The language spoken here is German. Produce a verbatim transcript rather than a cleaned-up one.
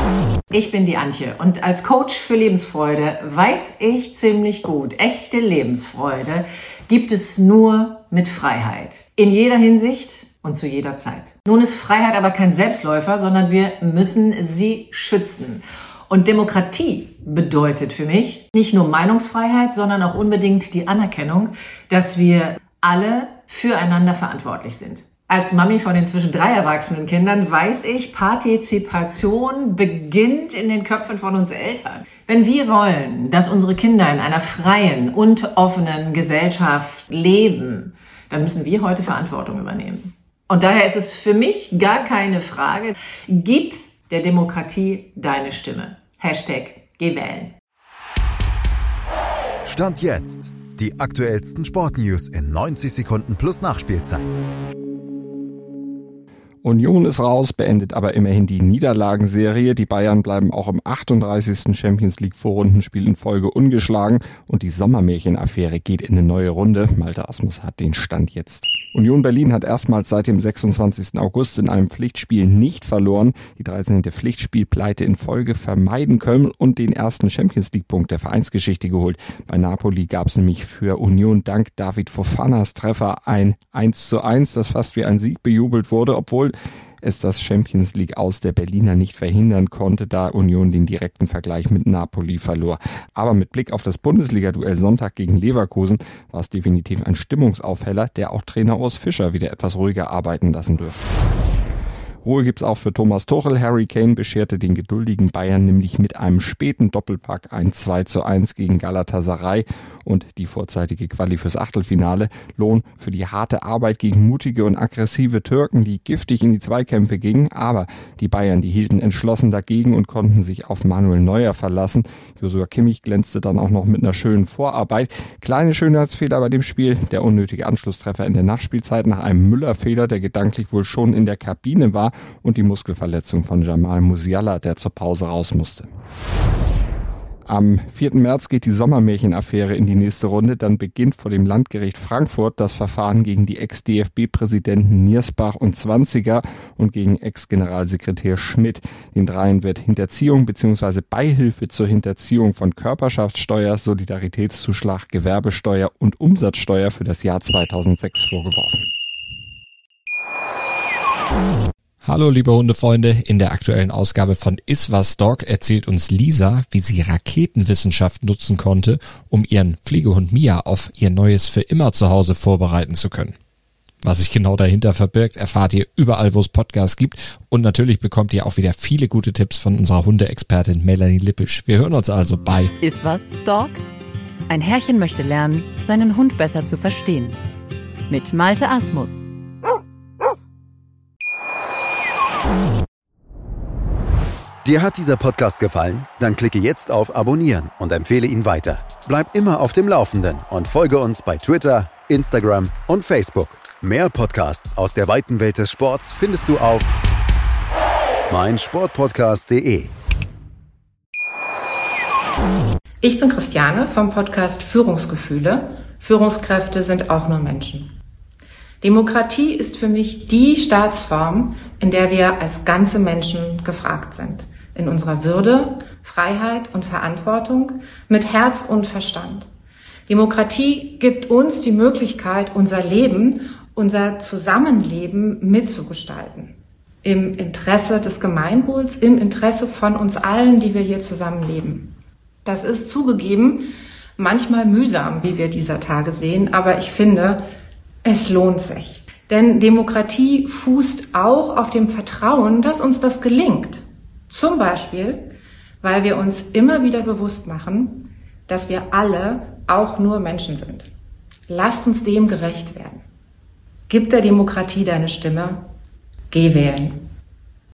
Ich bin die Antje und als Coach für Lebensfreude weiß ich ziemlich gut, echte Lebensfreude gibt es nur mit Freiheit. In jeder Hinsicht und zu jeder Zeit. Nun ist Freiheit aber kein Selbstläufer, sondern wir müssen sie schützen. Und Demokratie bedeutet für mich nicht nur Meinungsfreiheit, sondern auch unbedingt die Anerkennung, dass wir alle füreinander verantwortlich sind. Als Mami von inzwischen drei erwachsenen Kindern weiß ich, Partizipation beginnt in den Köpfen von uns Eltern. Wenn wir wollen, dass unsere Kinder in einer freien und offenen Gesellschaft leben, dann müssen wir heute Verantwortung übernehmen. Und daher ist es für mich gar keine Frage, gib der Demokratie deine Stimme. Hashtag Geh wählen. Stand jetzt. Die aktuellsten Sportnews in neunzig Sekunden plus Nachspielzeit. Union ist raus, beendet aber immerhin die Niederlagenserie. Die Bayern bleiben auch im achtunddreißigsten Champions League Vorrundenspiel in Folge ungeschlagen und die Sommermärchen-Affäre geht in eine neue Runde. Malte Asmus hat den Stand jetzt. Union Berlin hat erstmals seit dem sechsundzwanzigsten August in einem Pflichtspiel nicht verloren. Die dreizehnte Pflichtspielpleite in Folge vermeiden können und den ersten Champions League Punkt der Vereinsgeschichte geholt. Bei Napoli gab es nämlich für Union dank David Fofanas Treffer ein eins zu eins, das fast wie ein Sieg bejubelt wurde, obwohl es das Champions League aus der Berliner nicht verhindern konnte, da Union den direkten Vergleich mit Napoli verlor. Aber mit Blick auf das Bundesliga-Duell Sonntag gegen Leverkusen war es definitiv ein Stimmungsaufheller, der auch Trainer Urs Fischer wieder etwas ruhiger arbeiten lassen dürfte. Ruhe gibt's auch für Thomas Tuchel. Harry Kane bescherte den geduldigen Bayern nämlich mit einem späten Doppelpack ein zwei zu eins gegen Galatasaray und die vorzeitige Quali fürs Achtelfinale. Lohn für die harte Arbeit gegen mutige und aggressive Türken, die giftig in die Zweikämpfe gingen. Aber die Bayern, die hielten entschlossen dagegen und konnten sich auf Manuel Neuer verlassen. Joshua Kimmich glänzte dann auch noch mit einer schönen Vorarbeit. Kleine Schönheitsfehler bei dem Spiel. Der unnötige Anschlusstreffer in der Nachspielzeit nach einem Müller-Fehler, der gedanklich wohl schon in der Kabine war. Und die Muskelverletzung von Jamal Musiala, der zur Pause raus musste. Am vierten März geht die Sommermärchen-Affäre in die nächste Runde. Dann beginnt vor dem Landgericht Frankfurt das Verfahren gegen die Ex-D F B-Präsidenten Niersbach und Zwanziger und gegen Ex-Generalsekretär Schmidt. Den dreien wird Hinterziehung bzw. Beihilfe zur Hinterziehung von Körperschaftssteuer, Solidaritätszuschlag, Gewerbesteuer und Umsatzsteuer für das Jahr zweitausendsechs vorgeworfen. Hallo liebe Hundefreunde, in der aktuellen Ausgabe von Iswas Dog erzählt uns Lisa, wie sie Raketenwissenschaft nutzen konnte, um ihren Pflegehund Mia auf ihr neues für immer Zuhause vorbereiten zu können. Was sich genau dahinter verbirgt, erfahrt ihr überall, wo es Podcasts gibt und natürlich bekommt ihr auch wieder viele gute Tipps von unserer Hundeexpertin Melanie Lippisch. Wir hören uns also bei Iswas Dog? Ein Herrchen möchte lernen, seinen Hund besser zu verstehen. Mit Malte Asmus. Dir hat dieser Podcast gefallen? Dann klicke jetzt auf Abonnieren und empfehle ihn weiter. Bleib immer auf dem Laufenden und folge uns bei Twitter, Instagram und Facebook. Mehr Podcasts aus der weiten Welt des Sports findest du auf meinsportpodcast punkt de. Ich bin Christiane vom Podcast Führungsgefühle. Führungskräfte sind auch nur Menschen. Demokratie ist für mich die Staatsform, in der wir als ganze Menschen gefragt sind. In unserer Würde, Freiheit und Verantwortung, mit Herz und Verstand. Demokratie gibt uns die Möglichkeit, unser Leben, unser Zusammenleben mitzugestalten. Im Interesse des Gemeinwohls, im Interesse von uns allen, die wir hier zusammenleben. Das ist zugegeben manchmal mühsam, wie wir dieser Tage sehen, aber ich finde, es lohnt sich. Denn Demokratie fußt auch auf dem Vertrauen, dass uns das gelingt. Zum Beispiel, weil wir uns immer wieder bewusst machen, dass wir alle auch nur Menschen sind. Lasst uns dem gerecht werden. Gib der Demokratie deine Stimme. Geh wählen.